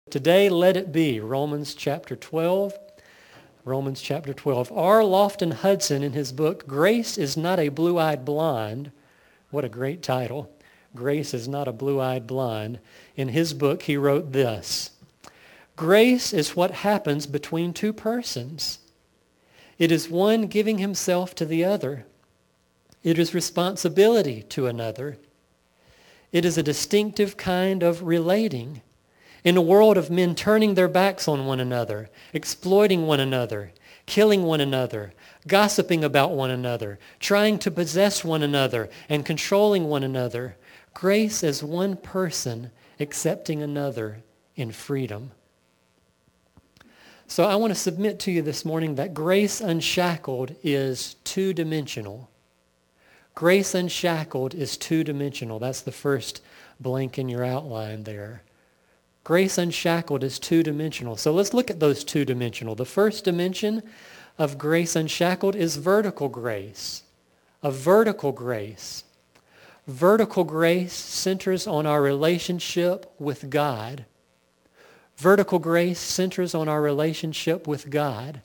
Today, let it be Romans chapter 12. Romans chapter 12. R. Lofton Hudson, in his book, Grace is Not a Blue-Eyed Blonde. What a great title. Grace is Not a Blue-Eyed Blonde. In his book, he wrote this: Grace is what happens between two persons. It is one giving himself to the other. It is responsibility to another. It is a distinctive kind of relating. In a world of men turning their backs on one another, exploiting one another, killing one another, gossiping about one another, trying to possess one another, and controlling one another, grace is one person accepting another in freedom. So I want to submit to you this morning that grace unshackled is two-dimensional. Grace unshackled is two-dimensional. That's the first blank in your outline there. Grace unshackled is two-dimensional. So let's look at those two-dimensional. The first dimension of grace unshackled is vertical grace. A vertical grace. Vertical grace centers on our relationship with God. Vertical grace centers on our relationship with God.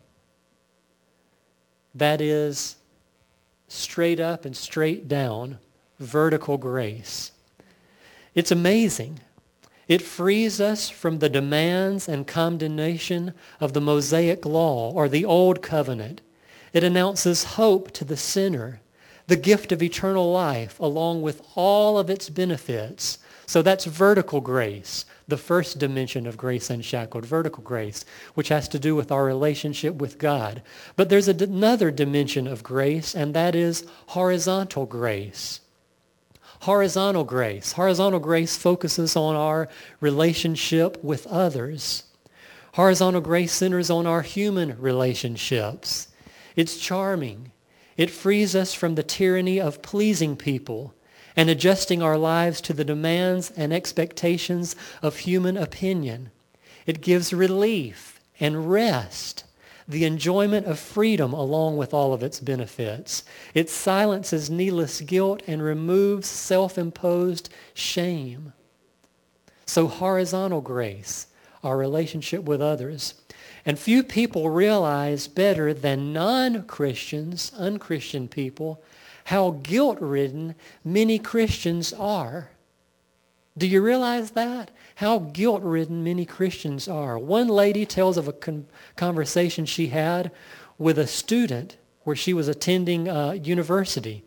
That is straight up and straight down vertical grace. It's amazing. It frees us from the demands and condemnation of the Mosaic law or the Old Covenant. It announces hope to the sinner, the gift of eternal life, along with all of its benefits. So that's vertical grace, the first dimension of grace unshackled, vertical grace, which has to do with our relationship with God. But there's another dimension of grace, and that is horizontal grace. Horizontal grace. Horizontal grace focuses on our relationship with others. Horizontal grace centers on our human relationships. It's charming. It frees us from the tyranny of pleasing people and adjusting our lives to the demands and expectations of human opinion. It gives relief and rest, the enjoyment of freedom along with all of its benefits. It silences needless guilt and removes self-imposed shame. So horizontal grace, our relationship with others. And few people realize better than non-Christians, unchristian people, how guilt-ridden many Christians are. Do you realize that? How guilt-ridden many Christians are. One lady tells of a conversation she had with a student where she was attending university.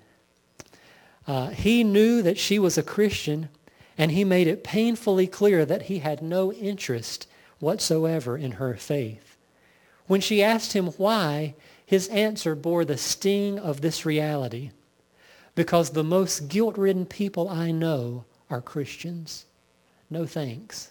He knew that she was a Christian, and he made it painfully clear that he had no interest whatsoever in her faith. When she asked him why, his answer bore the sting of this reality: because the most guilt-ridden people I know are Christians. No thanks.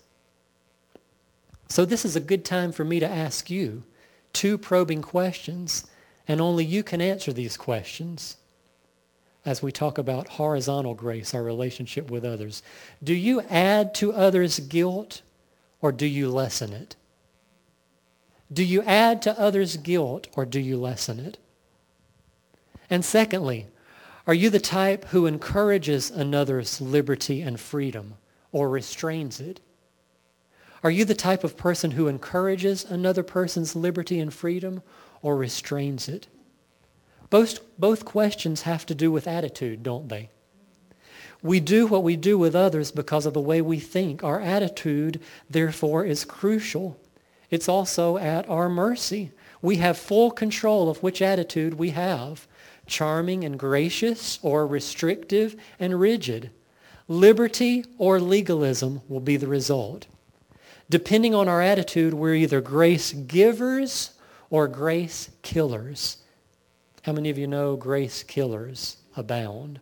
So this is a good time for me to ask you two probing questions, and only you can answer these questions as we talk about horizontal grace, our relationship with others. Do you add to others' guilt, or do you lessen it? Do you add to others' guilt, or do you lessen it? And secondly, are you the type who encourages another's liberty and freedom or restrains it? Are you the type of person who encourages another person's liberty and freedom or restrains it? Both questions have to do with attitude, don't they? We do what we do with others because of the way we think. Our attitude, therefore, is crucial. It's also at our mercy. We have full control of which attitude we have: charming and gracious, or restrictive and rigid. Liberty or legalism will be the result. Depending on our attitude, we're either grace givers or grace killers. How many of you know grace killers abound?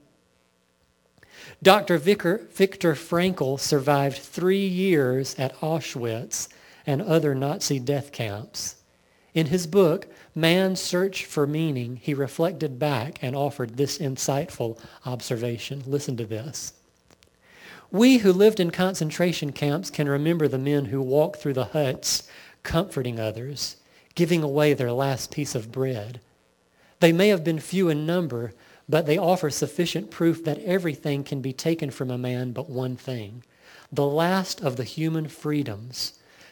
Dr. Viktor Frankl survived 3 years at Auschwitz and other Nazi death camps. In his book, Man's Search for Meaning, he reflected back and offered this insightful observation. Listen to this. We who lived in concentration camps can remember the men who walked through the huts comforting others, giving away their last piece of bread. They may have been few in number, but they offer sufficient proof that everything can be taken from a man but one thing: the last of the human freedoms,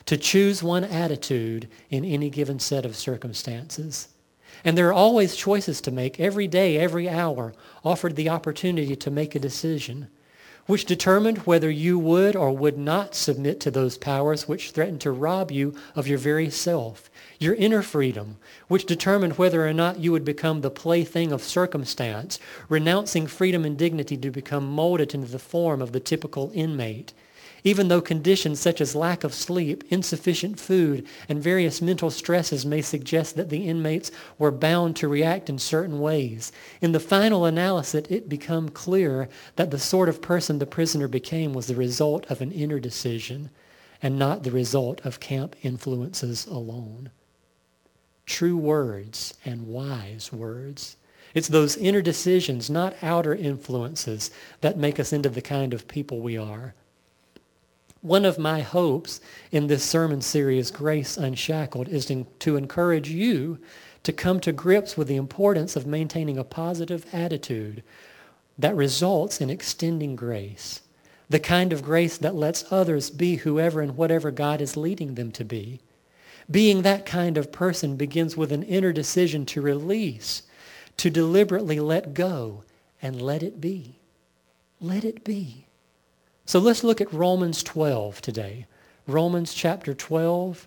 to choose one attitude in any given set of circumstances. And there are always choices to make every day, every hour, offered the opportunity to make a decision, which determined whether you would or would not submit to those powers which threaten to rob you of your very self, your inner freedom, which determined whether or not you would become the plaything of circumstance, renouncing freedom and dignity to become molded into the form of the typical inmate. Even though conditions such as lack of sleep, insufficient food, and various mental stresses may suggest that the inmates were bound to react in certain ways, in the final analysis it became clear that the sort of person the prisoner became was the result of an inner decision and not the result of camp influences alone. True words and wise words. It's those inner decisions, not outer influences, that make us into the kind of people we are. One of my hopes in this sermon series, Grace Unshackled, is to encourage you to come to grips with the importance of maintaining a positive attitude that results in extending grace, the kind of grace that lets others be whoever and whatever God is leading them to be. Being that kind of person begins with an inner decision to release, to deliberately let go, and let it be. Let it be. So let's look at Romans 12 today. Romans chapter 12.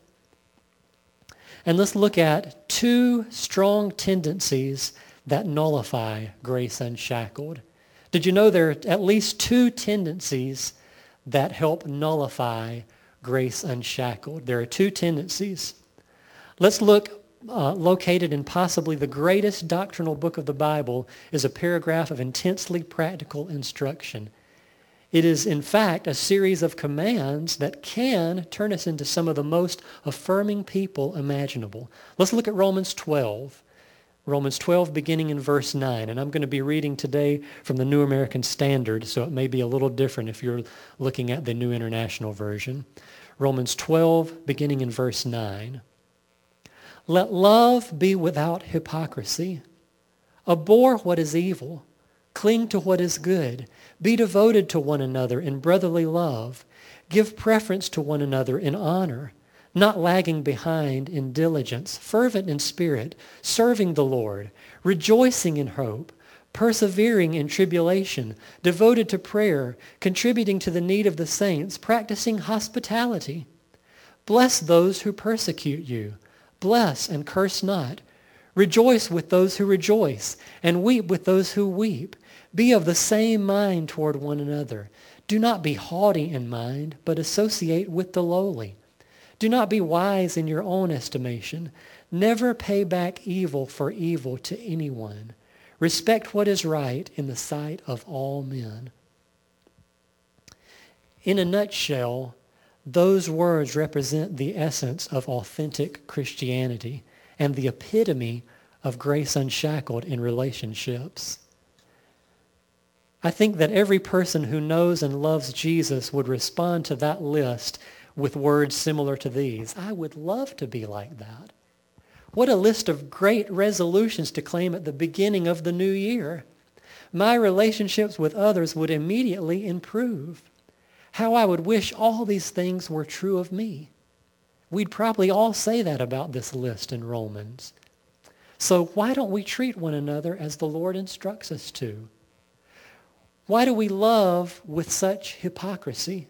And let's look at two strong tendencies that nullify grace unshackled. Did you know there are at least two tendencies that help nullify grace unshackled? There are two tendencies. Let's look, located in possibly the greatest doctrinal book of the Bible, is a paragraph of intensely practical instruction. It is, in fact, a series of commands that can turn us into some of the most affirming people imaginable. Let's look at Romans 12. Romans 12 beginning in verse 9. And I'm going to be reading today from the New American Standard, so it may be a little different if you're looking at the New International Version. Romans 12 beginning in verse 9. Let love be without hypocrisy. Abhor what is evil. Cling to what is good. Be devoted to one another in brotherly love. Give preference to one another in honor, not lagging behind in diligence, fervent in spirit, serving the Lord, rejoicing in hope, persevering in tribulation, devoted to prayer, contributing to the need of the saints, practicing hospitality. Bless those who persecute you. Bless and curse not. Rejoice with those who rejoice, and weep with those who weep. Be of the same mind toward one another. Do not be haughty in mind, but associate with the lowly. Do not be wise in your own estimation. Never pay back evil for evil to anyone. Respect what is right in the sight of all men. In a nutshell, those words represent the essence of authentic Christianity and the epitome of grace unshackled in relationships. I think that every person who knows and loves Jesus would respond to that list with words similar to these. I would love to be like that. What a list of great resolutions to claim at the beginning of the new year. My relationships with others would immediately improve. How I would wish all these things were true of me. We'd probably all say that about this list in Romans. So why don't we treat one another as the Lord instructs us to? Why do we love with such hypocrisy?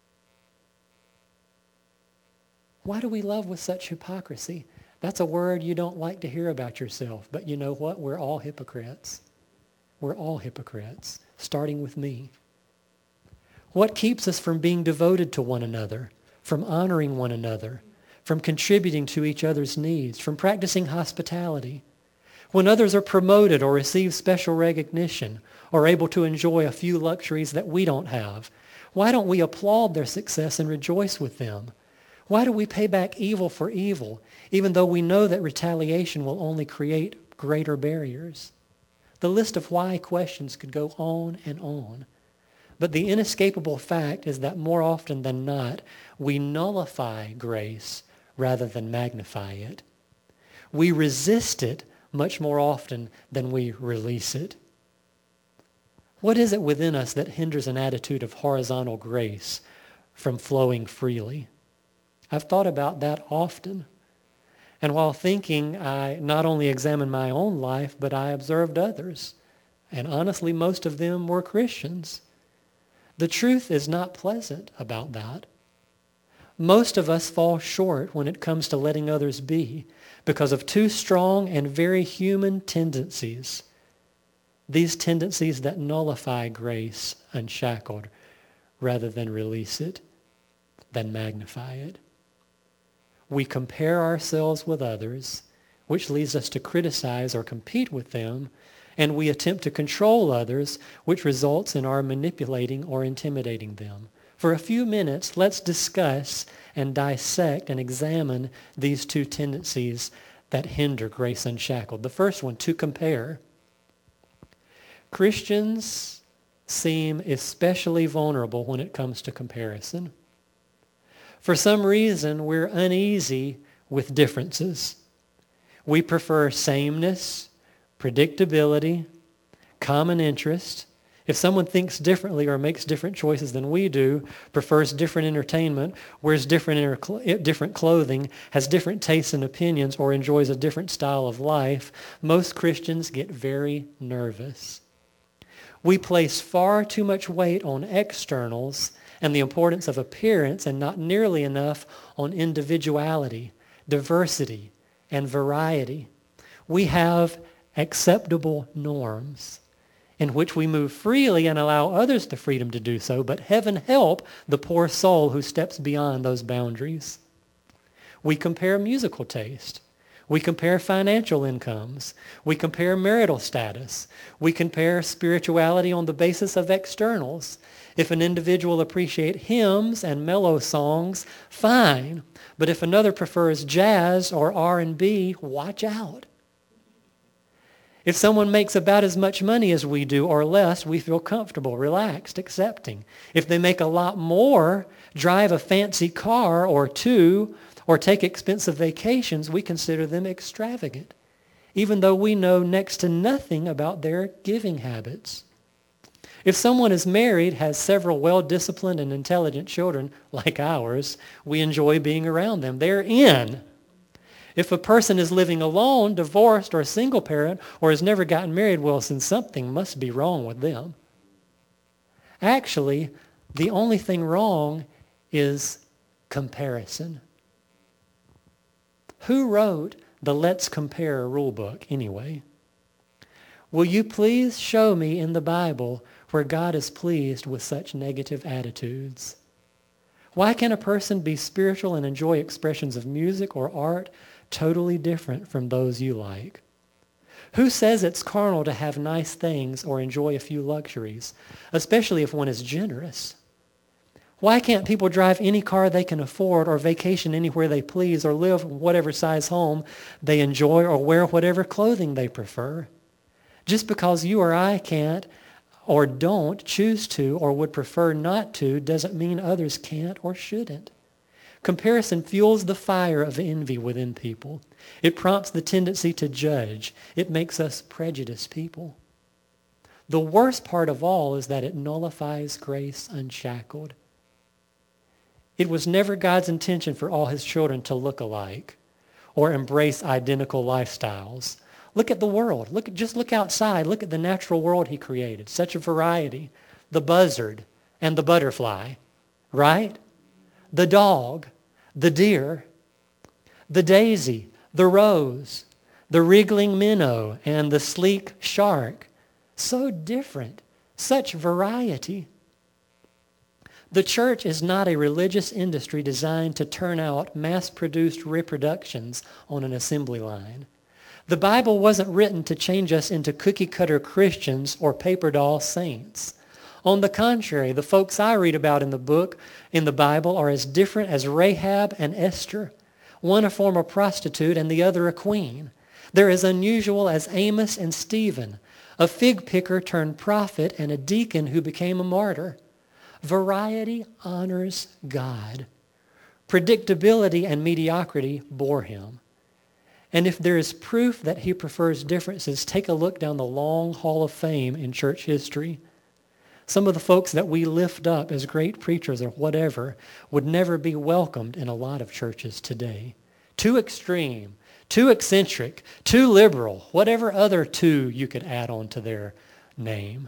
Why do we love with such hypocrisy? That's a word you don't like to hear about yourself, but you know what? We're all hypocrites. We're all hypocrites, starting with me. What keeps us from being devoted to one another, from honoring one another, from contributing to each other's needs, from practicing hospitality? When others are promoted or receive special recognition or able to enjoy a few luxuries that we don't have, why don't we applaud their success and rejoice with them? Why do we pay back evil for evil, even though we know that retaliation will only create greater barriers? The list of why questions could go on and on. But the inescapable fact is that more often than not, we nullify grace rather than magnify it. We resist it much more often than we release it. What is it within us that hinders an attitude of horizontal grace from flowing freely? I've thought about that often. And while thinking, I not only examined my own life, but I observed others. And honestly, most of them were Christians. The truth is not pleasant about that. Most of us fall short when it comes to letting others be because of two strong and very human tendencies. These tendencies that nullify grace unshackled rather than release it, than magnify it. We compare ourselves with others, which leads us to criticize or compete with them, and we attempt to control others, which results in our manipulating or intimidating them. For a few minutes, let's discuss and dissect and examine these two tendencies that hinder grace unshackled. The first one, to compare. Christians seem especially vulnerable when it comes to comparison. For some reason, we're uneasy with differences. We prefer sameness, predictability, common interest. If someone thinks differently or makes different choices than we do, prefers different entertainment, wears different clothing, has different tastes and opinions, or enjoys a different style of life, most Christians get very nervous. We place far too much weight on externals and the importance of appearance and not nearly enough on individuality, diversity, and variety. We have acceptable norms in which we move freely and allow others the freedom to do so, but heaven help the poor soul who steps beyond those boundaries. We compare musical taste. We compare financial incomes. We compare marital status. We compare spirituality on the basis of externals. If an individual appreciates hymns and mellow songs, fine. But if another prefers jazz or R&B, watch out. If someone makes about as much money as we do or less, we feel comfortable, relaxed, accepting. If they make a lot more, drive a fancy car or two, or take expensive vacations, we consider them extravagant, even though we know next to nothing about their giving habits. If someone is married, has several well-disciplined and intelligent children like ours, we enjoy being around them. They're in. If a person is living alone, divorced, or a single parent, or has never gotten married, well, then something must be wrong with them. Actually, the only thing wrong is comparison. Who wrote the Let's Compare rule book anyway? Will you please show me in the Bible where God is pleased with such negative attitudes? Why can a person be spiritual and enjoy expressions of music or art totally different from those you like? Who says it's carnal to have nice things or enjoy a few luxuries, especially if one is generous? Why can't people drive any car they can afford or vacation anywhere they please or live in whatever size home they enjoy or wear whatever clothing they prefer? Just because you or I can't or don't choose to or would prefer not to doesn't mean others can't or shouldn't. Comparison fuels the fire of envy within people. It prompts the tendency to judge. It makes us prejudiced people. The worst part of all is that it nullifies grace unshackled. It was never God's intention for all his children to look alike or embrace identical lifestyles. Look at the world. Just look outside. Look at the natural world he created. Such a variety. The buzzard and the butterfly, right? The dog, the deer, the daisy, the rose, the wriggling minnow, and the sleek shark. So different. Such variety. The church is not a religious industry designed to turn out mass-produced reproductions on an assembly line. The Bible wasn't written to change us into cookie-cutter Christians or paper doll saints. On the contrary, the folks I read about in the Bible are as different as Rahab and Esther, one a former prostitute and the other a queen. They're as unusual as Amos and Stephen, a fig picker turned prophet and a deacon who became a martyr. Variety honors God. Predictability and mediocrity bore him. And if there is proof that he prefers differences, take a look down the long hall of fame in church history. Some of the folks that we lift up as great preachers or whatever would never be welcomed in a lot of churches today. Too extreme, too eccentric, too liberal, whatever other "too" you could add on to their name.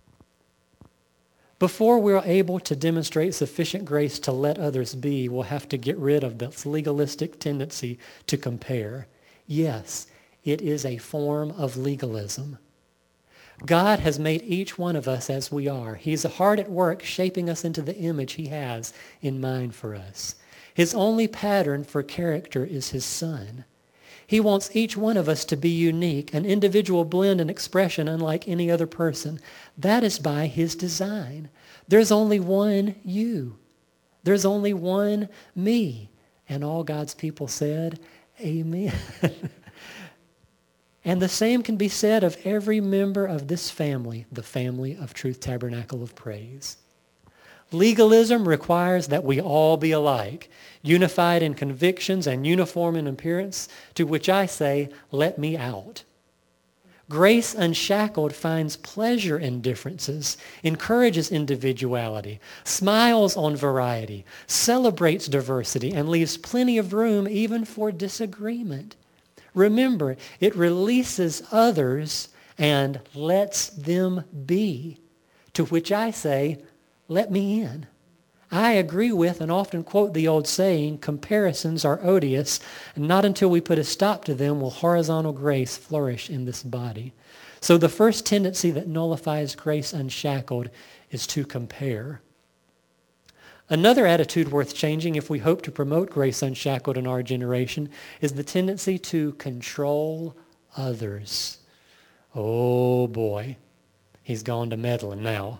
Before we're able to demonstrate sufficient grace to let others be, we'll have to get rid of this legalistic tendency to compare. Yes, it is a form of legalism. God has made each one of us as we are. He's hard at work shaping us into the image he has in mind for us. His only pattern for character is his Son. He wants each one of us to be unique, an individual blend and expression unlike any other person. That is by his design. There's only one you. There's only one me. And all God's people said, amen. And the same can be said of every member of this family, the family of Truth Tabernacle of Praise. Legalism requires that we all be alike, unified in convictions and uniform in appearance, to which I say, let me out. Grace unshackled finds pleasure in differences, encourages individuality, smiles on variety, celebrates diversity, and leaves plenty of room even for disagreement. Remember, it releases others and lets them be, to which I say, let me in. I agree with and often quote the old saying, comparisons are odious, and not until we put a stop to them will horizontal grace flourish in this body. So the first tendency that nullifies grace unshackled is to compare. Another attitude worth changing if we hope to promote grace unshackled in our generation is the tendency to control others. Oh boy, he's gone to meddling now.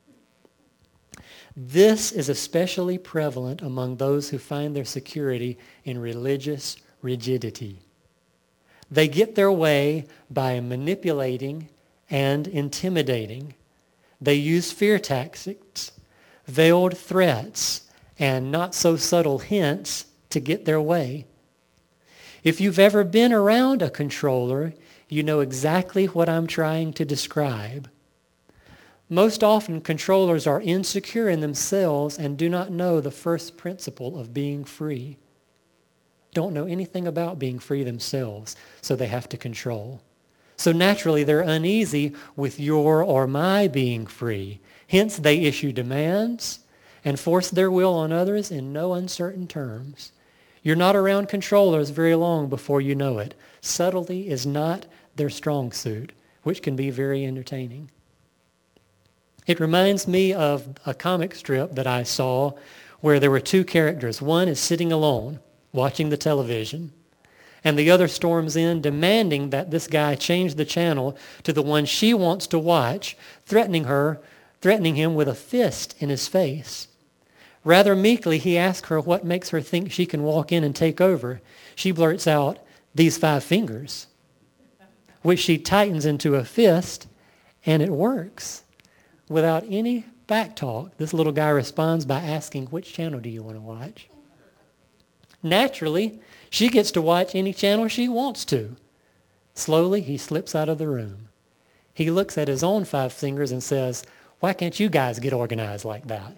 This is especially prevalent among those who find their security in religious rigidity. They get their way by manipulating and intimidating. They use fear tactics, veiled threats, and not so subtle hints to get their way. If you've ever been around a controller, you know exactly what I'm trying to describe. Most often, controllers are insecure in themselves and do not know the first principle of being free. Don't know anything about being free themselves, so they have to control. So naturally, they're uneasy with your or my being free. Hence, they issue demands and force their will on others in no uncertain terms. You're not around controllers very long before you know it. Subtlety is not their strong suit, which can be very entertaining. It reminds me of a comic strip that I saw where there were two characters. One is sitting alone, watching the television, and the other storms in demanding that this guy change the channel to the one she wants to watch, threatening him with a fist in his face. Rather meekly, he asks her what makes her think she can walk in and take over. She blurts out, "These 5 fingers," which she tightens into a fist, and it works. Without any back talk, this little guy responds by asking, "Which channel do you want to watch?" Naturally, she gets to watch any channel she wants to. Slowly, he slips out of the room. He looks at his own 5 fingers and says, "Why can't you guys get organized like that?"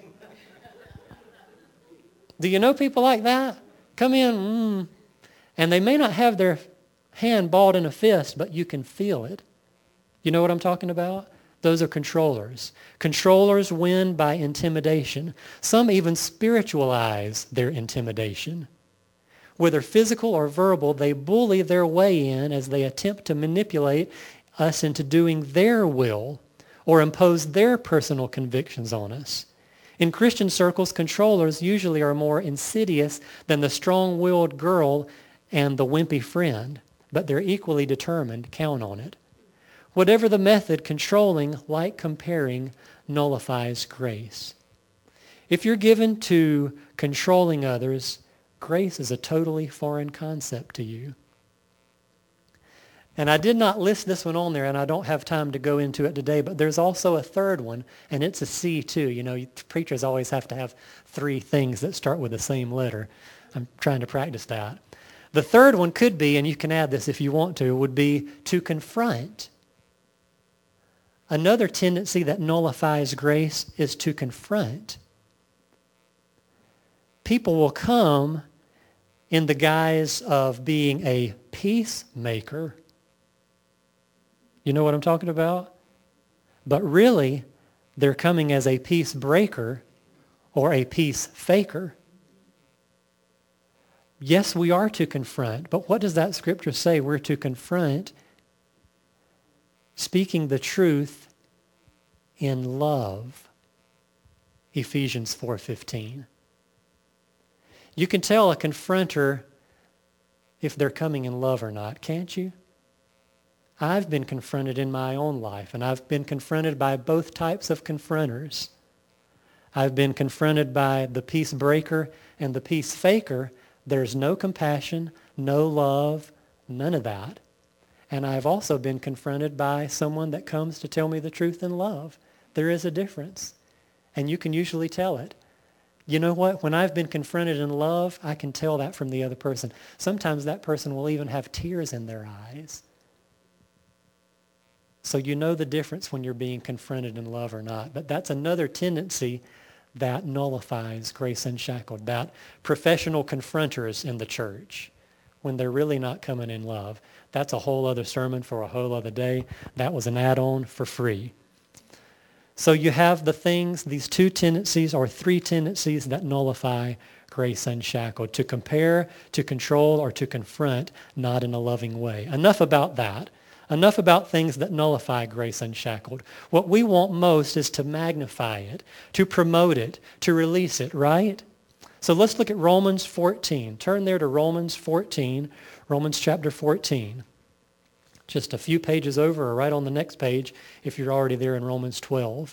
Do you know people like that? Come in, and they may not have their hand balled in a fist, but you can feel it. You know what I'm talking about? Those are controllers. Controllers win by intimidation. Some even spiritualize their intimidation. Whether physical or verbal, they bully their way in as they attempt to manipulate us into doing their will or impose their personal convictions on us. In Christian circles, controllers usually are more insidious than the strong-willed girl and the wimpy friend, but they're equally determined. Count on it. Whatever the method, controlling, like comparing, nullifies grace. If you're given to controlling others, grace is a totally foreign concept to you. And I did not list this one on there, and I don't have time to go into it today, but there's also a third one, and it's a C too. You know, preachers always have to have 3 things that start with the same letter. I'm trying to practice that. The third one could be, and you can add this if you want to, would be to confront. Another tendency that nullifies grace is to confront. People will come in the guise of being a peacemaker. You know what I'm talking about? But really, they're coming as a peace breaker or a peace faker. Yes, we are to confront, but what does that scripture say? We're to confront speaking the truth in love. Ephesians 4:15. You can tell a confronter if they're coming in love or not, can't you? I've been confronted in my own life, and I've been confronted by both types of confronters. I've been confronted by the peace breaker and the peace faker. There's no compassion, no love, none of that. And I've also been confronted by someone that comes to tell me the truth in love. There is a difference, and you can usually tell it. You know what? When I've been confronted in love, I can tell that from the other person. Sometimes that person will even have tears in their eyes. So you know the difference when you're being confronted in love or not. But that's another tendency that nullifies grace unshackled, that professional confronters in the church, when they're really not coming in love. That's a whole other sermon for a whole other day. That was an add-on for free. So you have the things, these two tendencies or three tendencies that nullify grace unshackled: to compare, to control, or to confront, not in a loving way. Enough about that. Enough about things that nullify grace unshackled. What we want most is to magnify it, to promote it, to release it, right? So let's look at Romans 14. Turn there to Romans 14, Romans chapter 14. Just a few pages over or right on the next page if you're already there in Romans 12.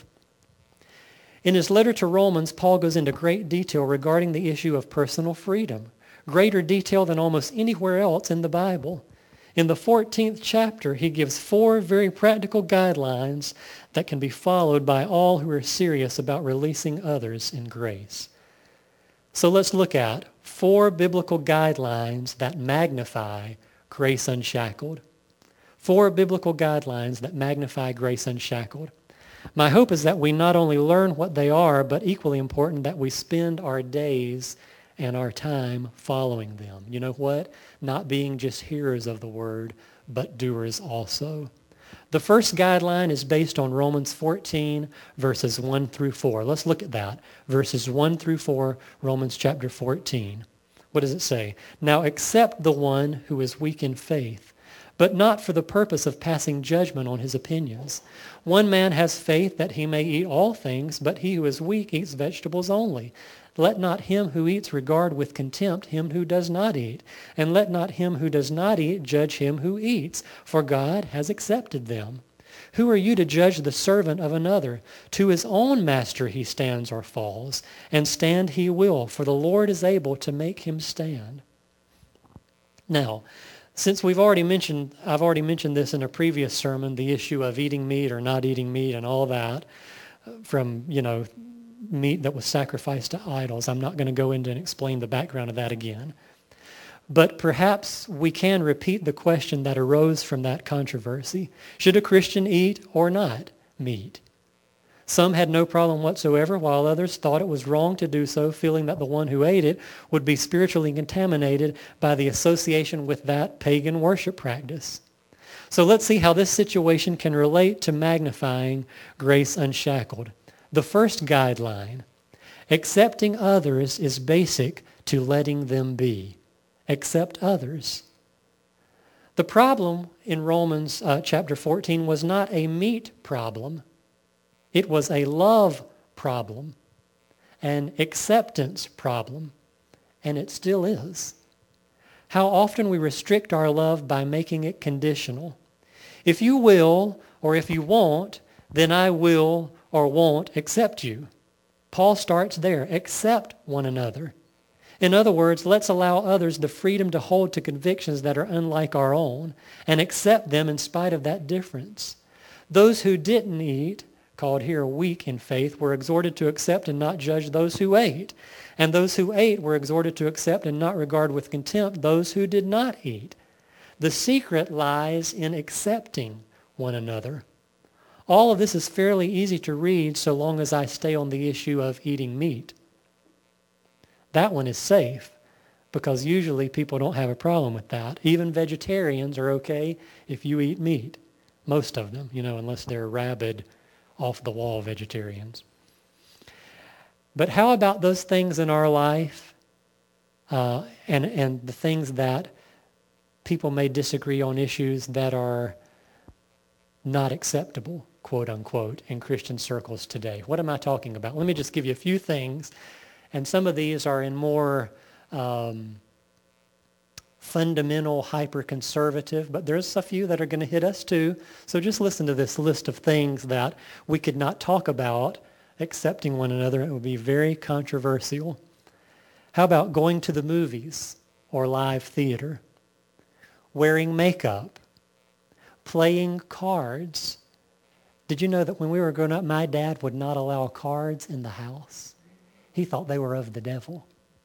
In his letter to Romans, Paul goes into great detail regarding the issue of personal freedom, greater detail than almost anywhere else in the Bible. In the 14th chapter, he gives 4 very practical guidelines that can be followed by all who are serious about releasing others in grace. So let's look at 4 biblical guidelines that magnify grace unshackled. 4 biblical guidelines that magnify grace unshackled. My hope is that we not only learn what they are, but equally important, that we spend our days and our time following them. You know what? Not being just hearers of the word, but doers also. The first guideline is based on Romans 14, verses 1 through 4. Let's look at that. Verses 1 through 4, Romans chapter 14. What does it say? Now accept the one who is weak in faith, but not for the purpose of passing judgment on his opinions. One man has faith that he may eat all things, but he who is weak eats vegetables only. Let not him who eats regard with contempt him who does not eat, and let not him who does not eat judge him who eats, for God has accepted them. Who are you to judge the servant of another? To his own master he stands or falls, and stand he will, for the Lord is able to make him stand. Now, since I've already mentioned this in a previous sermon, the issue of eating meat or not eating meat and all that, from, meat that was sacrificed to idols. I'm not going to go into and explain the background of that again. But perhaps we can repeat the question that arose from that controversy. Should a Christian eat or not meat? Some had no problem whatsoever, while others thought it was wrong to do so, feeling that the one who ate it would be spiritually contaminated by the association with that pagan worship practice. So let's see how this situation can relate to magnifying grace unshackled. The first guideline: accepting others is basic to letting them be. Accept others. The problem in Romans chapter 14 was not a meat problem. It was a love problem, an acceptance problem, and it still is. How often we restrict our love by making it conditional. If you will, or if you won't, then I will or won't accept you. Paul starts there. Accept one another. In other words, let's allow others the freedom to hold to convictions that are unlike our own and accept them in spite of that difference. Those who didn't eat, called here weak in faith, were exhorted to accept and not judge those who ate. And those who ate were exhorted to accept and not regard with contempt those who did not eat. The secret lies in accepting one another. All of this is fairly easy to read so long as I stay on the issue of eating meat. That one is safe because usually people don't have a problem with that. Even vegetarians are okay if you eat meat. Most of them, unless they're rabid, off-the-wall vegetarians. But how about those things in our life and the things that people may disagree on, issues that are not acceptable, quote unquote, in Christian circles today? What am I talking about? Let me just give you a few things. And some of these are in more fundamental, hyper-conservative, but there's a few that are going to hit us too. So just listen to this list of things that we could not talk about accepting one another. It would be very controversial. How about going to the movies or live theater? Wearing makeup? Playing cards? Did you know that when we were growing up, my dad would not allow cards in the house? He thought they were of the devil.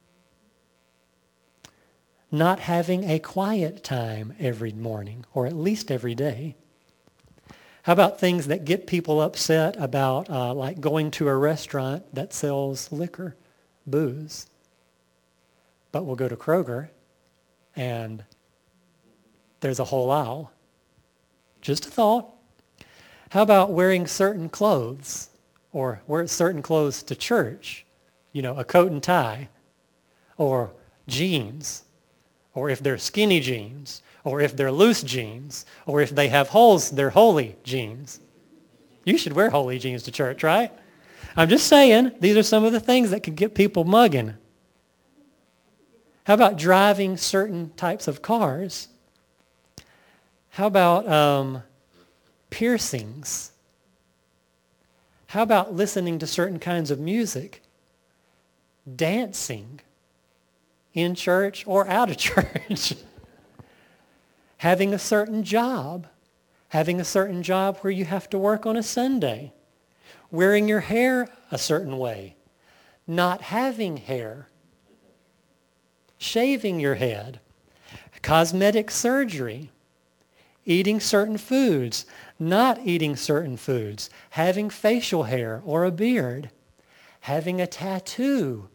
Not having a quiet time every morning, or at least every day. How about things that get people upset about, like going to a restaurant that sells liquor, booze? But we'll go to Kroger, and there's a whole aisle. Just a thought. How about wearing certain clothes, or wear certain clothes to church? A coat and tie, or jeans, or if they're skinny jeans, or if they're loose jeans, or if they have holes, they're holy jeans. You should wear holy jeans to church, right? I'm just saying, these are some of the things that could get people mugging. How about driving certain types of cars? How about piercings? How about listening to certain kinds of music? Dancing in church or out of church? Having a certain job where you have to work on a Sunday, wearing your hair a certain way, not having hair, shaving your head, cosmetic surgery, eating certain foods, not eating certain foods, having facial hair or a beard, having a tattoo.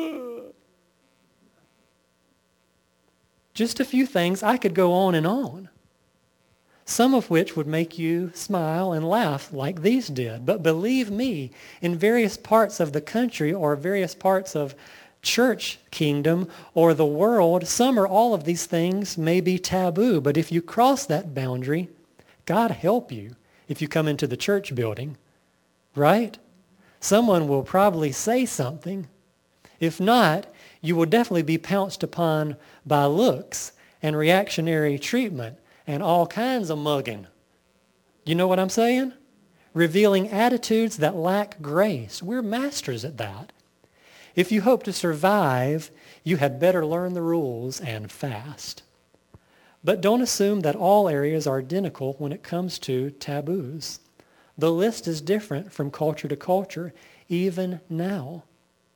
Just a few things. I could go on and on. Some of which would make you smile and laugh like these did. But believe me, in various parts of the country or various parts of church kingdom or the world, some or all of these things may be taboo. But if you cross that boundary, God help you if you come into the church building, right? Someone will probably say something. If not, you will definitely be pounced upon by looks and reactionary treatment and all kinds of mugging. You know what I'm saying? Revealing attitudes that lack grace. We're masters at that. If you hope to survive, you had better learn the rules and fast. But don't assume that all areas are identical when it comes to taboos. The list is different from culture to culture, even now.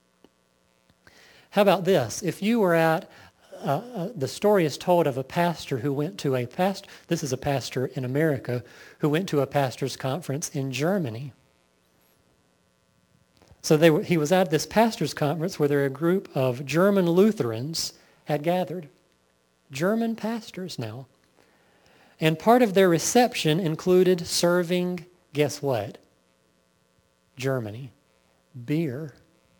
How about this? If you were at, the story is told of a pastor who went to this is a pastor in America, who went to a pastor's conference in Germany. So he was at this pastor's conference where a group of German Lutherans had gathered. German pastors now. And part of their reception included serving, guess what? Germany. Beer.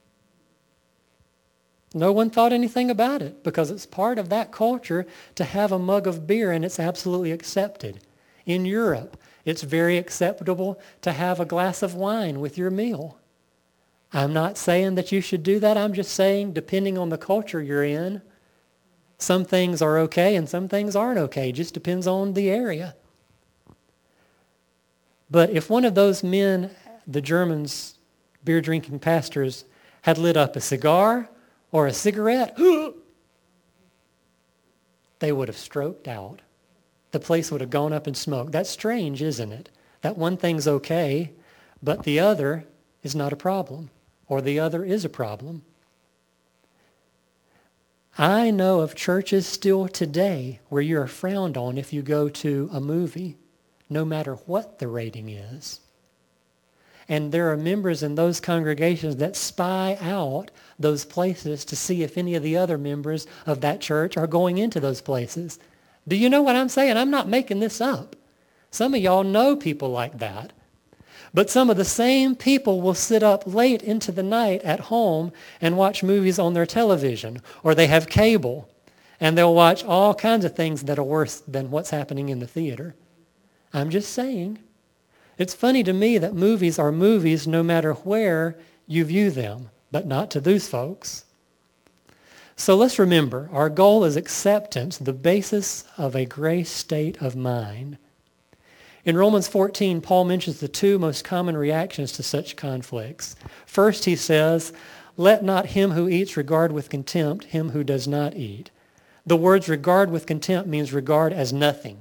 No one thought anything about it because it's part of that culture to have a mug of beer, and it's absolutely accepted. In Europe, it's very acceptable to have a glass of wine with your meal. I'm not saying that you should do that. I'm just saying, depending on the culture you're in, some things are okay and some things aren't okay. It just depends on the area. But if one of those men, the Germans, beer-drinking pastors, had lit up a cigar or a cigarette, they would have stroked out. The place would have gone up in smoke. That's strange, isn't it? That one thing's okay, but the other is not a problem, or the other is a problem. I know of churches still today where you are frowned on if you go to a movie, no matter what the rating is. And there are members in those congregations that spy out those places to see if any of the other members of that church are going into those places. Do you know what I'm saying? I'm not making this up. Some of y'all know people like that. But some of the same people will sit up late into the night at home and watch movies on their television, or they have cable, and they'll watch all kinds of things that are worse than what's happening in the theater. I'm just saying. It's funny to me that movies are movies no matter where you view them, but not to those folks. So let's remember, our goal is acceptance, the basis of a grace state of mind. In Romans 14, Paul mentions the two most common reactions to such conflicts. First, he says, "Let not him who eats regard with contempt him who does not eat." The words regard with contempt means regard as nothing,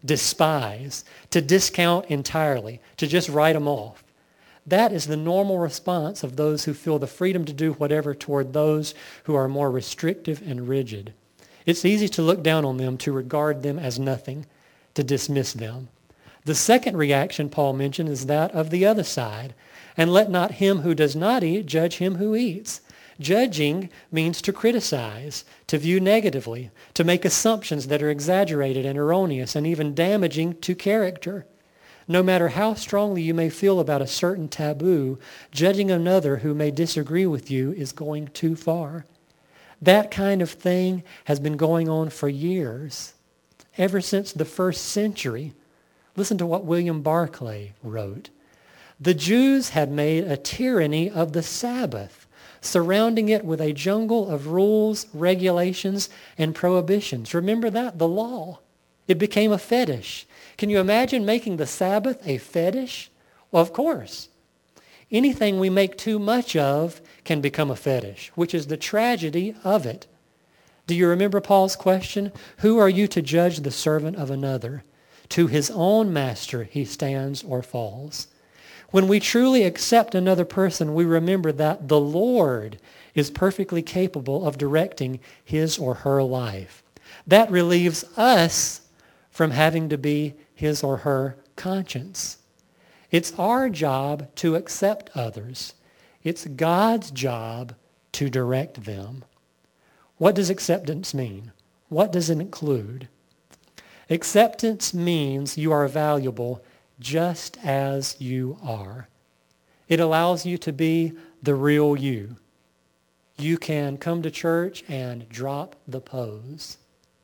despise, to discount entirely, to just write them off. That is the normal response of those who feel the freedom to do whatever toward those who are more restrictive and rigid. It's easy to look down on them, to regard them as nothing, to dismiss them. The second reaction Paul mentioned is that of the other side. "And let not him who does not eat judge him who eats." Judging means to criticize, to view negatively, to make assumptions that are exaggerated and erroneous and even damaging to character. No matter how strongly you may feel about a certain taboo, judging another who may disagree with you is going too far. That kind of thing has been going on for years, ever since the first century. Listen to what William Barclay wrote. The Jews had made a tyranny of the Sabbath, surrounding it with a jungle of rules, regulations, and prohibitions. Remember that? The law. It became a fetish. Can you imagine making the Sabbath a fetish? Well, of course. Anything we make too much of can become a fetish, which is the tragedy of it. Do you remember Paul's question? Who are you to judge the servant of another? To his own master he stands or falls. When we truly accept another person, we remember that the Lord is perfectly capable of directing his or her life. That relieves us from having to be his or her conscience. It's our job to accept others. It's God's job to direct them. What does acceptance mean? What does it include? Acceptance means you are valuable just as you are. It allows you to be the real you. You can come to church and drop the pose.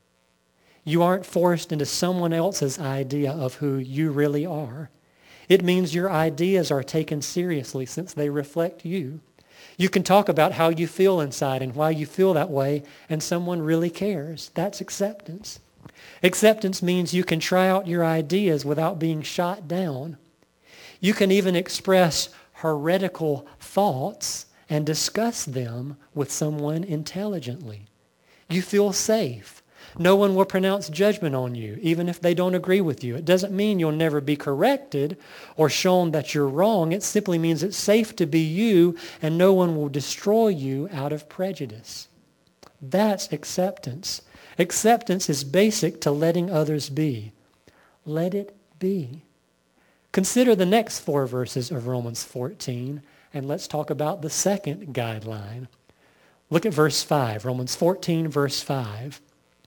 You aren't forced into someone else's idea of who you really are. It means your ideas are taken seriously since they reflect you. You can talk about how you feel inside and why you feel that way, and someone really cares. That's acceptance. Acceptance means you can try out your ideas without being shot down. You can even express heretical thoughts and discuss them with someone intelligently. You feel safe. No one will pronounce judgment on you, even if they don't agree with you. It doesn't mean you'll never be corrected or shown that you're wrong. It simply means it's safe to be you, and no one will destroy you out of prejudice. That's acceptance. Acceptance is basic to letting others be. Let it be. Consider the next 4 verses of Romans 14, and let's talk about the second guideline. Look at verse 5, Romans 14, verse 5.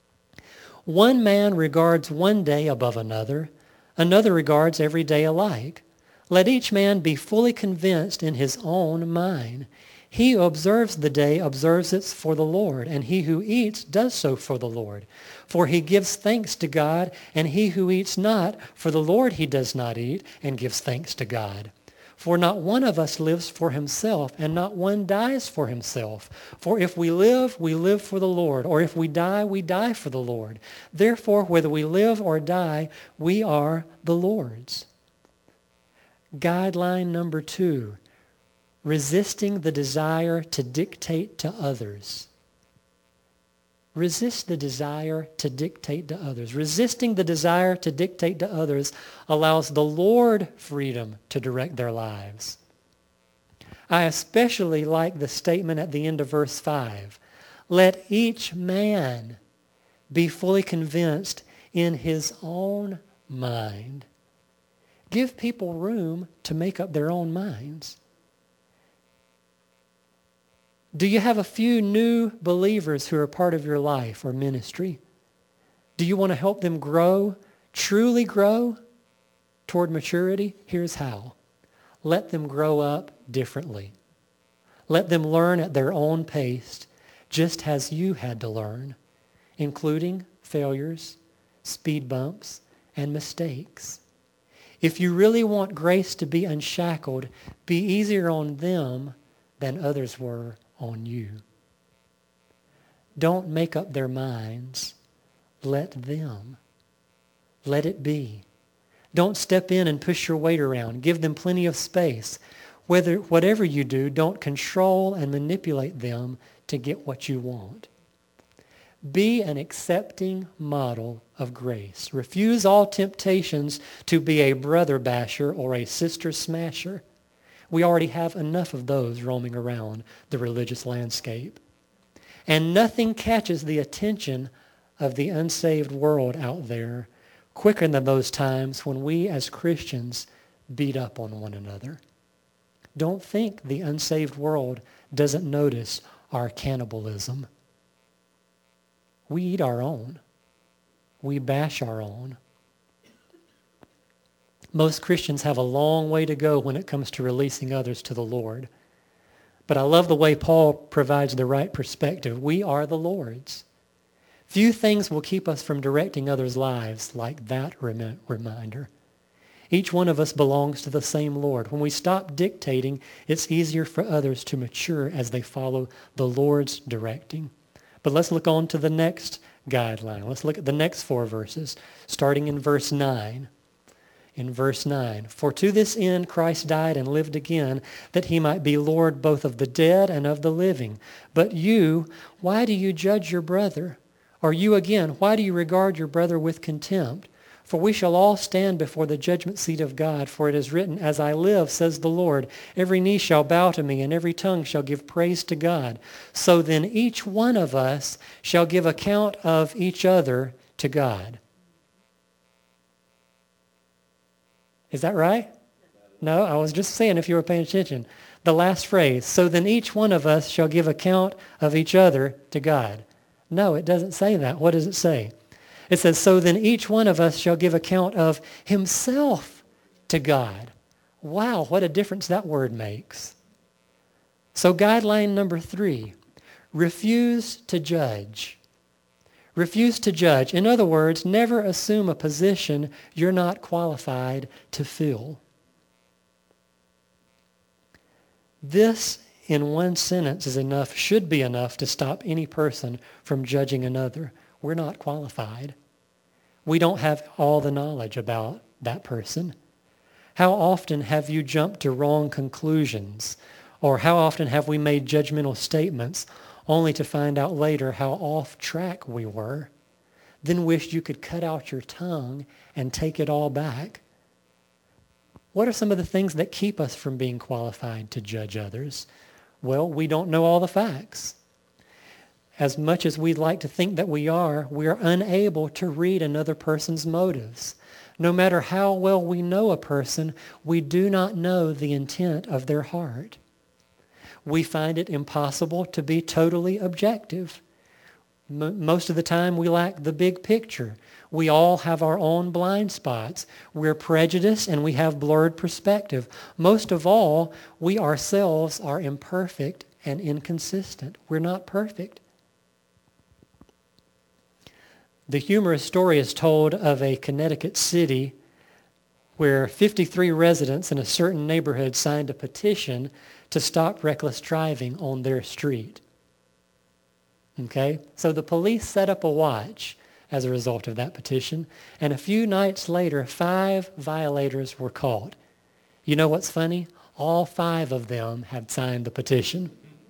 One man regards one day above another, another regards every day alike. Let each man be fully convinced in his own mind. He who observes the day observes it for the Lord, and he who eats does so for the Lord. For he gives thanks to God, and he who eats not, for the Lord he does not eat, and gives thanks to God. For not one of us lives for himself, and not one dies for himself. For if we live for the Lord, or if we die for the Lord. Therefore, whether we live or die, we are the Lord's. Guideline number 2. Resisting the desire to dictate to others. Resist the desire to dictate to others. Resisting the desire to dictate to others allows the Lord freedom to direct their lives. I especially like the statement at the end of verse 5. Let each man be fully convinced in his own mind. Give people room to make up their own minds. Do you have a few new believers who are part of your life or ministry? Do you want to help them grow, truly grow toward maturity? Here's how. Let them grow up differently. Let them learn at their own pace, just as you had to learn, including failures, speed bumps, and mistakes. If you really want grace to be unshackled, be easier on them than others were on you. Don't make up their minds. Let them. Let it be. Don't step in and push your weight around. Give them plenty of space. Whatever you do, don't control and manipulate them to get what you want. Be an accepting model of grace. Refuse all temptations to be a brother basher or a sister smasher. We already have enough of those roaming around the religious landscape. And nothing catches the attention of the unsaved world out there quicker than those times when we as Christians beat up on one another. Don't think the unsaved world doesn't notice our cannibalism. We eat our own. We bash our own. Most Christians have a long way to go when it comes to releasing others to the Lord. But I love the way Paul provides the right perspective. We are the Lord's. Few things will keep us from directing others' lives like that reminder. Each one of us belongs to the same Lord. When we stop dictating, it's easier for others to mature as they follow the Lord's directing. But let's look on to the next guideline. Let's look at the next 4 verses, starting in verse 9. In verse 9, for to this end Christ died and lived again, that he might be Lord both of the dead and of the living. But you, why do you judge your brother? Or you again, why do you regard your brother with contempt? For we shall all stand before the judgment seat of God. For it is written, as I live, says the Lord, every knee shall bow to me, and every tongue shall give praise to God. So then each one of us shall give account of each other to God. Is that right? No, I was just saying if you were paying attention. The last phrase, so then each one of us shall give account of each other to God. No, it doesn't say that. What does it say? It says, so then each one of us shall give account of himself to God. Wow, what a difference that word makes. So guideline number 3, refuse to judge. Refuse to judge. In other words, never assume a position you're not qualified to fill. This, in one sentence, is enough, should be enough to stop any person from judging another. We're not qualified. We don't have all the knowledge about that person. How often have you jumped to wrong conclusions? Or how often have we made judgmental statements only to find out later how off track we were? Then wished you could cut out your tongue and take it all back. What are some of the things that keep us from being qualified to judge others? Well, we don't know all the facts. As much as we'd like to think that we are unable to read another person's motives. No matter how well we know a person, we do not know the intent of their heart. We find it impossible to be totally objective. Most of the time we lack the big picture. We all have our own blind spots. We're prejudiced and we have blurred perspective. Most of all, we ourselves are imperfect and inconsistent. We're not perfect. The humorous story is told of a Connecticut city where 53 residents in a certain neighborhood signed a petition to stop reckless driving on their street. Okay? So the police set up a watch as a result of that petition, and a few nights later, 5 violators were caught. You know what's funny? All 5 of them had signed the petition.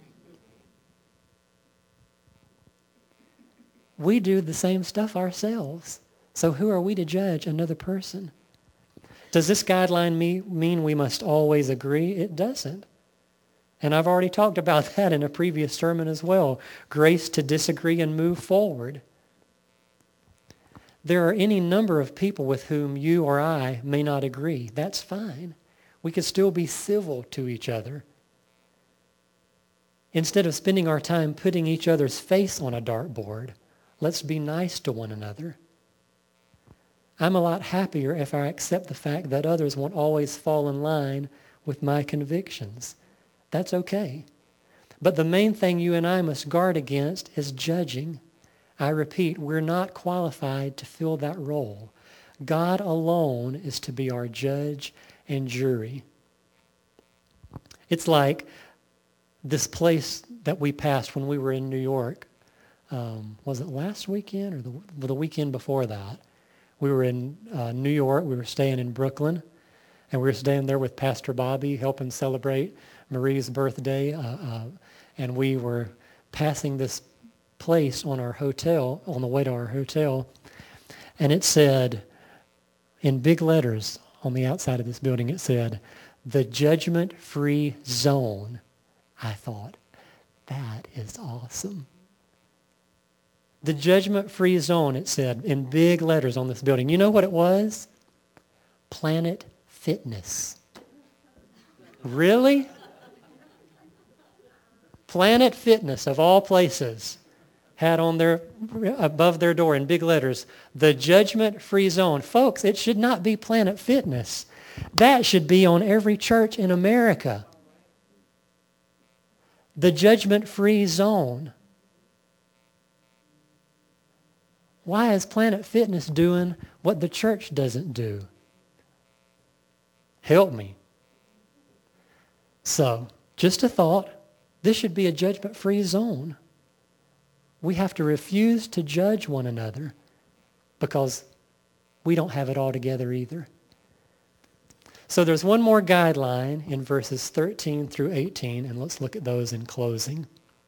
We do the same stuff ourselves. So who are we to judge another person? Does this guideline mean we must always agree? It doesn't. And I've already talked about that in a previous sermon as well. Grace to disagree and move forward. There are any number of people with whom you or I may not agree. That's fine. We can still be civil to each other. Instead of spending our time putting each other's face on a dartboard, let's be nice to one another. I'm a lot happier if I accept the fact that others won't always fall in line with my convictions. That's okay. But the main thing you and I must guard against is judging. I repeat, we're not qualified to fill that role. God alone is to be our judge and jury. It's like this place that we passed when we were in New York. Was it last weekend or the weekend before that? We were in New York. We were staying in Brooklyn. And we were staying there with Pastor Bobby, helping celebrate Marie's birthday. And we were passing this place on the way to our hotel. And it said, in big letters on the outside of this building, it said, "The judgment-free zone." I thought, that is awesome. The judgment-free zone, it said, in big letters on this building. You know what it was? Planet Fitness. Really? Planet Fitness, of all places, had on above their door in big letters, the judgment-free zone. Folks, it should not be Planet Fitness. That should be on every church in America. The judgment-free zone. Why is Planet Fitness doing what the church doesn't do? Help me. So, just a thought. This should be a judgment-free zone. We have to refuse to judge one another because we don't have it all together either. So there's one more guideline in verses 13 through 18, and let's look at those in closing.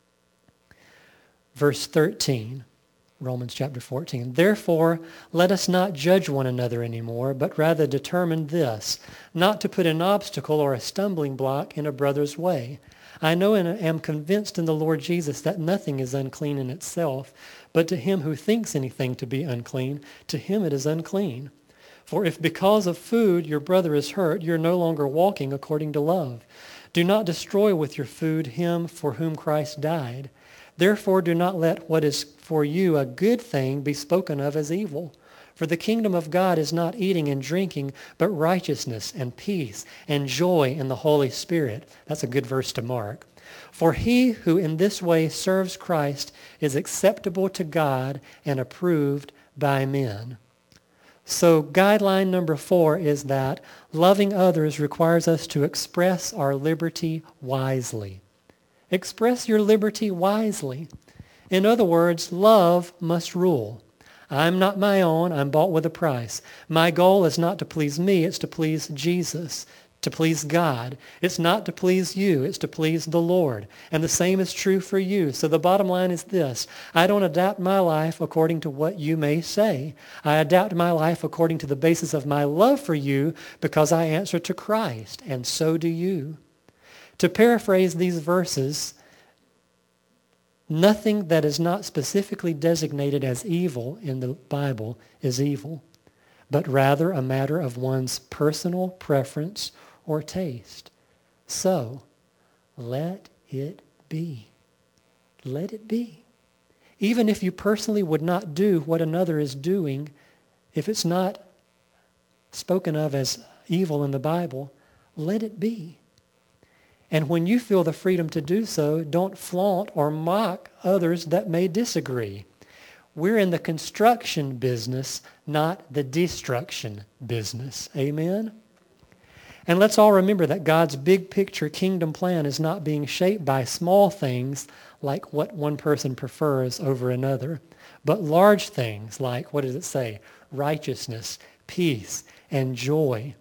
Verse 13, Romans chapter 14. "Therefore, let us not judge one another anymore, but rather determine this, not to put an obstacle or a stumbling block in a brother's way. I know and am convinced in the Lord Jesus that nothing is unclean in itself, but to him who thinks anything to be unclean, to him it is unclean. For if because of food your brother is hurt, you're no longer walking according to love. Do not destroy with your food him for whom Christ died. Therefore do not let what is for you a good thing be spoken of as evil. For the kingdom of God is not eating and drinking, but righteousness and peace and joy in the Holy Spirit." That's a good verse to mark. "For he who in this way serves Christ is acceptable to God and approved by men." So guideline number 4 is that loving others requires us to express our liberty wisely. Express your liberty wisely. In other words, love must rule. I'm not my own. I'm bought with a price. My goal is not to please me. It's to please Jesus, to please God. It's not to please you. It's to please the Lord. And the same is true for you. So the bottom line is this. I don't adapt my life according to what you may say. I adapt my life according to the basis of my love for you because I answer to Christ, and so do you. To paraphrase these verses, nothing that is not specifically designated as evil in the Bible is evil, but rather a matter of one's personal preference or taste. So, let it be. Let it be. Even if you personally would not do what another is doing, if it's not spoken of as evil in the Bible, let it be. And when you feel the freedom to do so, don't flaunt or mock others that may disagree. We're in the construction business, not the destruction business. Amen? And let's all remember that God's big picture kingdom plan is not being shaped by small things like what one person prefers over another, but large things like, what does it say? Righteousness, peace, and joy.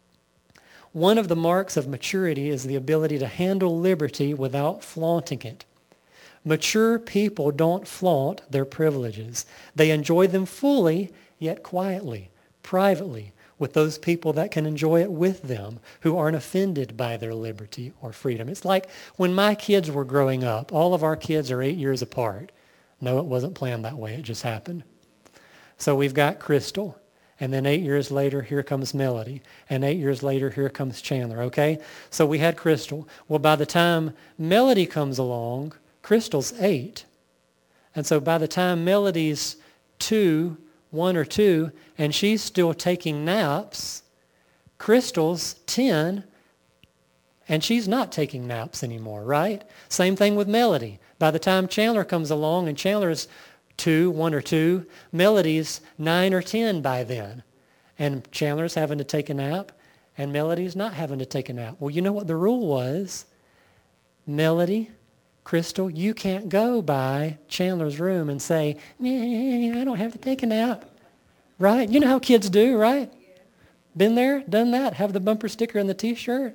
One of the marks of maturity is the ability to handle liberty without flaunting it. Mature people don't flaunt their privileges. They enjoy them fully, yet quietly, privately, with those people that can enjoy it with them, who aren't offended by their liberty or freedom. It's like when my kids were growing up. All of our kids are 8 years apart. No, it wasn't planned that way. It just happened. So we've got Crystal. And then 8 years later, here comes Melody. And 8 years later, here comes Chandler, okay? So we had Crystal. Well, by the time Melody comes along, Crystal's 8. And so by the time Melody's 1 or 2, and she's still taking naps, Crystal's 10, and she's not taking naps anymore, right? Same thing with Melody. By the time Chandler comes along, and Chandler's 1 or 2, Melody's 9 or 10 by then. And Chandler's having to take a nap, and Melody's not having to take a nap. Well, you know what the rule was? Melody, Crystal, you can't go by Chandler's room and say, I don't have to take a nap. Right? You know how kids do, right? Been there, done that, have the bumper sticker and the T-shirt.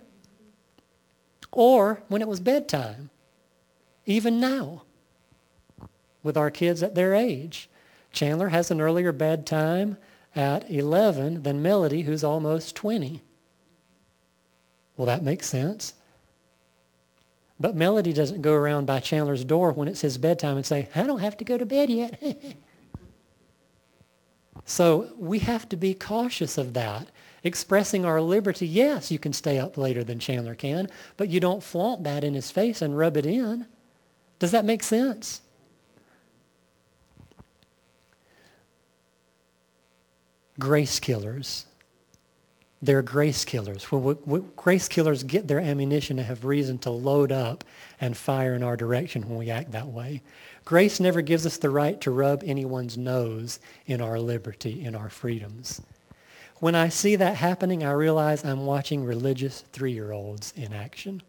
Or when it was bedtime, even now, with our kids at their age. Chandler has an earlier bedtime at 11 than Melody, who's almost 20. Well, that makes sense. But Melody doesn't go around by Chandler's door when it's his bedtime and say, I don't have to go to bed yet. So we have to be cautious of that. Expressing our liberty, yes, you can stay up later than Chandler can, but you don't flaunt that in his face and rub it in. Does that make sense? Grace killers. They're grace killers. When grace killers get their ammunition and have reason to load up and fire in our direction when we act that way. Grace never gives us the right to rub anyone's nose in our liberty, in our freedoms. When I see that happening, I realize I'm watching religious 3-year-olds in action.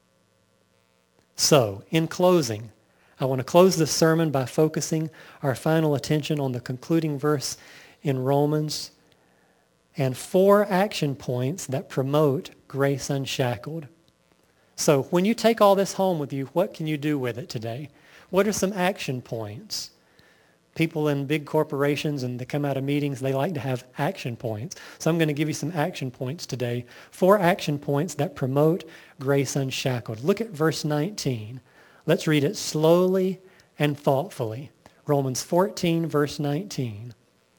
So, in closing, I want to close this sermon by focusing our final attention on the concluding verse in Romans and 4 action points that promote grace unshackled. So when you take all this home with you, what can you do with it today? What are some action points? People in big corporations and they come out of meetings, they like to have action points. So I'm going to give you some action points today. 4 action points that promote grace unshackled. Look at verse 19. Let's read it slowly and thoughtfully. Romans 14, verse 19.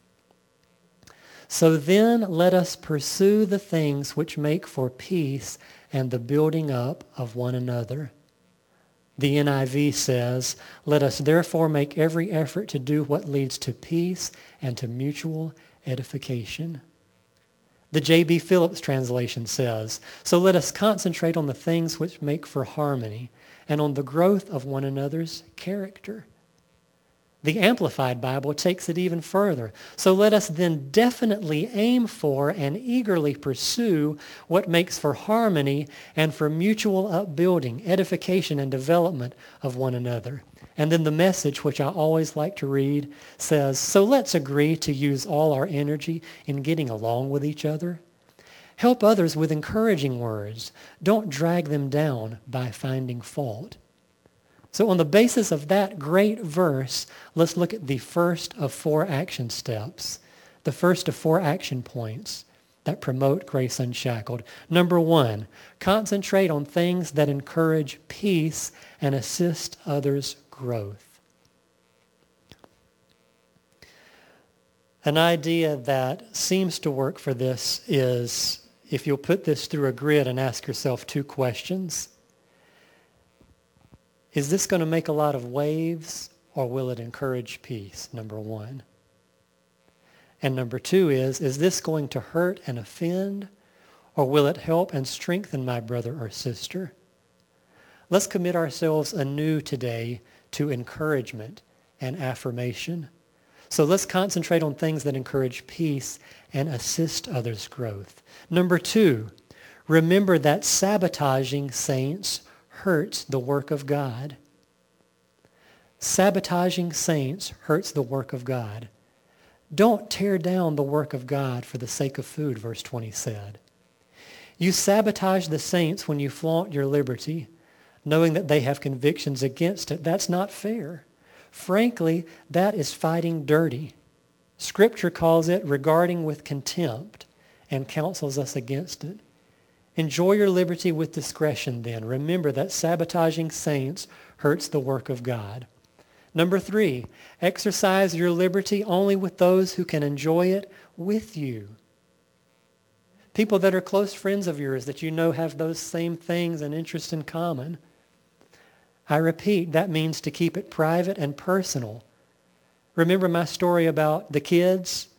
So then let us pursue the things which make for peace and the building up of one another. The NIV says, let us therefore make every effort to do what leads to peace and to mutual edification. The J.B. Phillips translation says, so let us concentrate on the things which make for harmony and on the growth of one another's character. The Amplified Bible takes it even further. So let us then definitely aim for and eagerly pursue what makes for harmony and for mutual upbuilding, edification, and development of one another. And then the Message, which I always like to read, says, so let's agree to use all our energy in getting along with each other. Help others with encouraging words. Don't drag them down by finding fault. So on the basis of that great verse, let's look at the first of 4 action steps, the first of 4 action points that promote grace unshackled. Number 1, concentrate on things that encourage peace and assist others' growth. An idea that seems to work for this is if you'll put this through a grid and ask yourself 2 questions. Is this going to make a lot of waves or will it encourage peace? Number 1. And number 2 is this going to hurt and offend or will it help and strengthen my brother or sister? Let's commit ourselves anew today to encouragement and affirmation. So let's concentrate on things that encourage peace and assist others' growth. Number 2, remember that sabotaging saints hurts the work of God. Sabotaging saints hurts the work of God. Don't tear down the work of God for the sake of food, verse 20 said. You sabotage the saints when you flaunt your liberty, knowing that they have convictions against it. That's not fair. Frankly, that is fighting dirty. Scripture calls it regarding with contempt and counsels us against it. Enjoy your liberty with discretion then. Remember that sabotaging saints hurts the work of God. Number 3, exercise your liberty only with those who can enjoy it with you. People that are close friends of yours that you know have those same things and interests in common. I repeat, that means to keep it private and personal. Remember my story about the kids?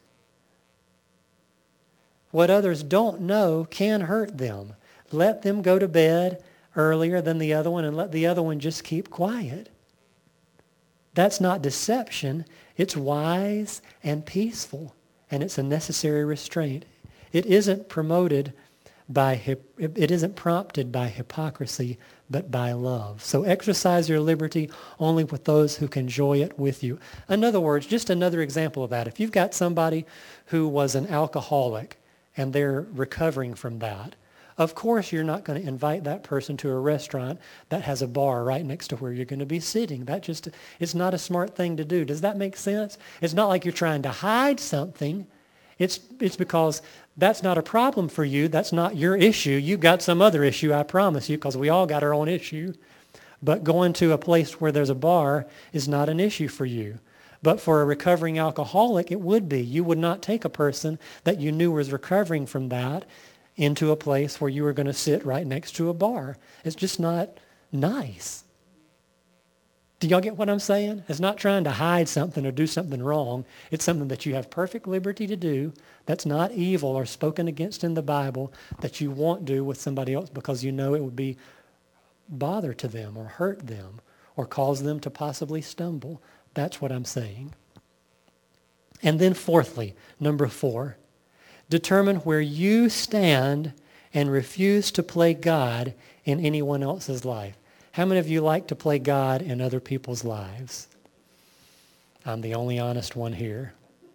What others don't know can hurt them. Let them go to bed earlier than the other one and let the other one just keep quiet. That's not deception. It's wise and peaceful, and it's a necessary restraint. It isn't prompted by hypocrisy, but by love. So exercise your liberty only with those who can enjoy it with you. In other words, just another example of that. If you've got somebody who was an alcoholic and they're recovering from that, of course you're not going to invite that person to a restaurant that has a bar right next to where you're going to be sitting. It's not a smart thing to do. Does that make sense? It's not like you're trying to hide something. It's because that's not a problem for you. That's not your issue. You've got some other issue, I promise you, because we all got our own issue. But going to a place where there's a bar is not an issue for you. But for a recovering alcoholic, it would be. You would not take a person that you knew was recovering from that into a place where you were going to sit right next to a bar. It's just not nice. Do y'all get what I'm saying? It's not trying to hide something or do something wrong. It's something that you have perfect liberty to do that's not evil or spoken against in the Bible that you won't do with somebody else because you know it would be bother to them or hurt them or cause them to possibly stumble. That's what I'm saying. And then fourthly, number 4, determine where you stand and refuse to play God in anyone else's life. How many of you like to play God in other people's lives? I'm the only honest one here.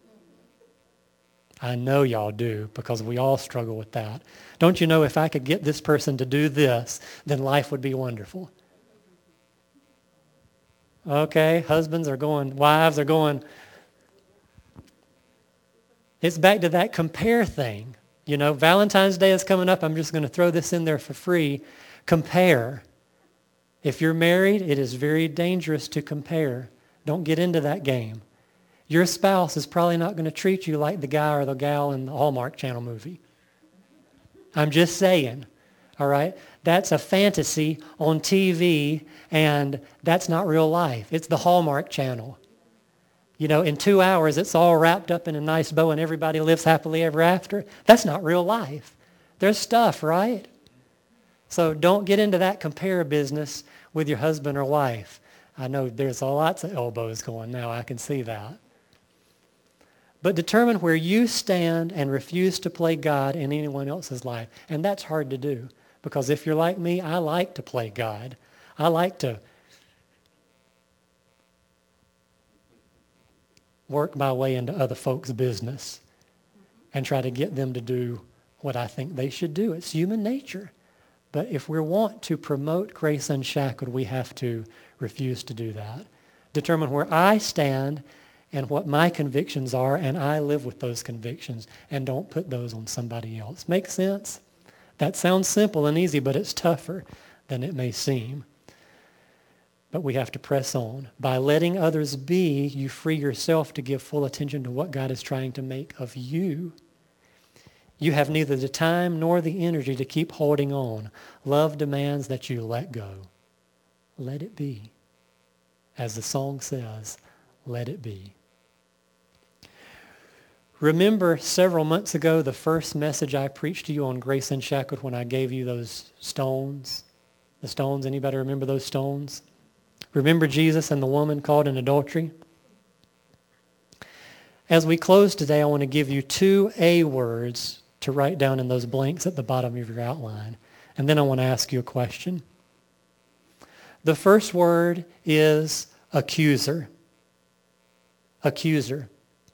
I know y'all do because we all struggle with that. Don't you know if I could get this person to do this, then life would be wonderful? Okay, husbands are going, wives are going. It's back to that compare thing. You know, Valentine's Day is coming up. I'm just going to throw this in there for free. Compare. If you're married, it is very dangerous to compare. Don't get into that game. Your spouse is probably not going to treat you like the guy or the gal in the Hallmark Channel movie. I'm just saying, all right? That's a fantasy on TV, and that's not real life. It's the Hallmark Channel. You know, in 2 hours, it's all wrapped up in a nice bow and everybody lives happily ever after. That's not real life. There's stuff, right? So don't get into that compare business with your husband or wife. I know there's lots of elbows going now. I can see that. But determine where you stand and refuse to play God in anyone else's life. And that's hard to do because if you're like me, I like to play God. I like to work my way into other folks' business and try to get them to do what I think they should do. It's human nature. But if we want to promote Grace Unshackled, we have to refuse to do that. Determine where I stand and what my convictions are, and I live with those convictions, and don't put those on somebody else. Make sense? That sounds simple and easy, but it's tougher than it may seem. But we have to press on. By letting others be, you free yourself to give full attention to what God is trying to make of you. You have neither the time nor the energy to keep holding on. Love demands that you let go. Let it be. As the song says, let it be. Remember several months ago the first message I preached to you on Grace Unshackled when I gave you those stones? The stones, anybody remember those stones? Remember Jesus and the woman caught in adultery? As we close today, I want to give you 2 A words to write down in those blanks at the bottom of your outline. And then I want to ask you a question. The first word is accuser. Accuser.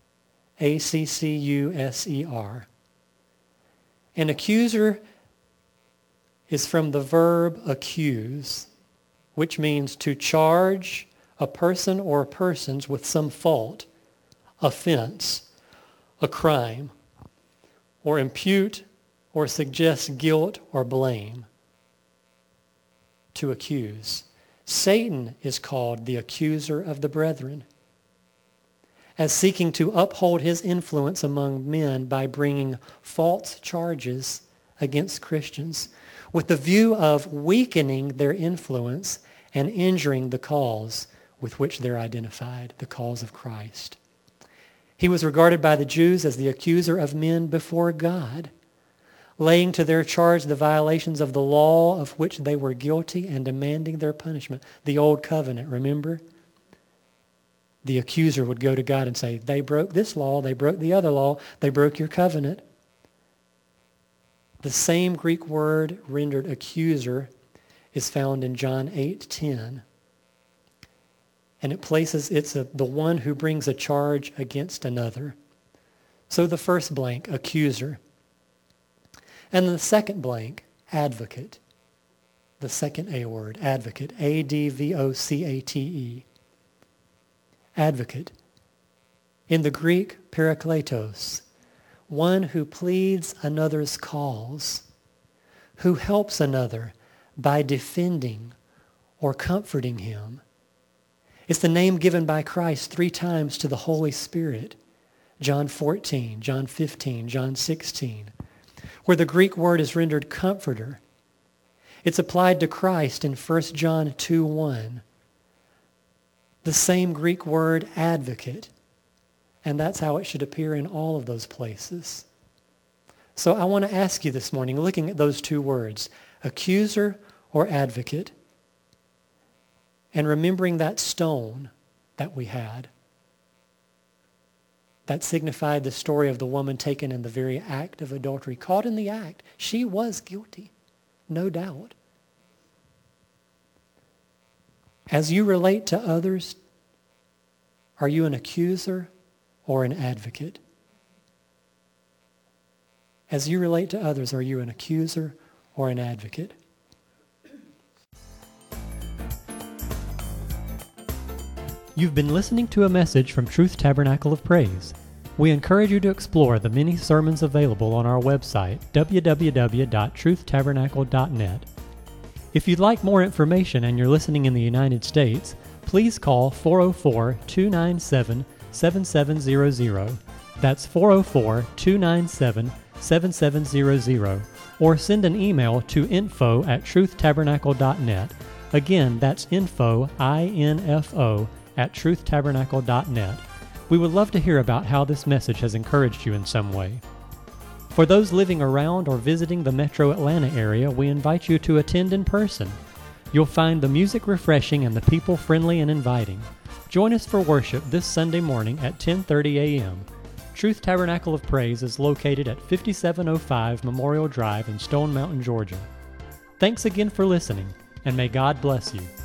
A-C-C-U-S-E-R. An accuser is from the verb accuse, which means to charge a person or persons with some fault, offense, a crime, or impute or suggest guilt or blame. To accuse. Satan is called the accuser of the brethren, as seeking to uphold his influence among men by bringing false charges against Christians with the view of weakening their influence and injuring the cause with which they're identified, the cause of Christ. He was regarded by the Jews as the accuser of men before God, laying to their charge the violations of the law of which they were guilty and demanding their punishment. The old covenant, remember? The accuser would go to God and say, they broke this law, they broke the other law, they broke your covenant. The same Greek word rendered accuser is found in John 8:10. And it places, the one who brings a charge against another. So the first blank, accuser. And the second blank, advocate. The second A word, advocate, A-D-V-O-C-A-T-E. Advocate. In the Greek, parakletos, one who pleads another's cause, who helps another by defending or comforting him. It's the name given by Christ 3 times to the Holy Spirit. John 14, John 15, John 16, where the Greek word is rendered comforter. It's applied to Christ in 1 John 2:1. The same Greek word, advocate. And that's how it should appear in all of those places. So I want to ask you this morning, looking at those 2 words, accuser or advocate, and remembering that stone that we had, that signified the story of the woman taken in the very act of adultery, caught in the act. She was guilty, no doubt. As you relate to others, are you an accuser or an advocate? As you relate to others, are you an accuser or an advocate? You've been listening to a message from Truth Tabernacle of Praise. We encourage you to explore the many sermons available on our website, www.truthtabernacle.net. If you'd like more information and you're listening in the United States, please call 404-297-7700. That's 404-297-7700. Or send an email to info@truthtabernacle.net. Again, that's info, I-N-F-O, @truthtabernacle.net. We would love to hear about how this message has encouraged you in some way. For those living around or visiting the Metro Atlanta area, we invite you to attend in person. You'll find the music refreshing and the people friendly and inviting. Join us for worship this Sunday morning at 10:30 a.m. Truth Tabernacle of Praise is located at 5705 Memorial Drive in Stone Mountain, Georgia. Thanks again for listening, and may God bless you.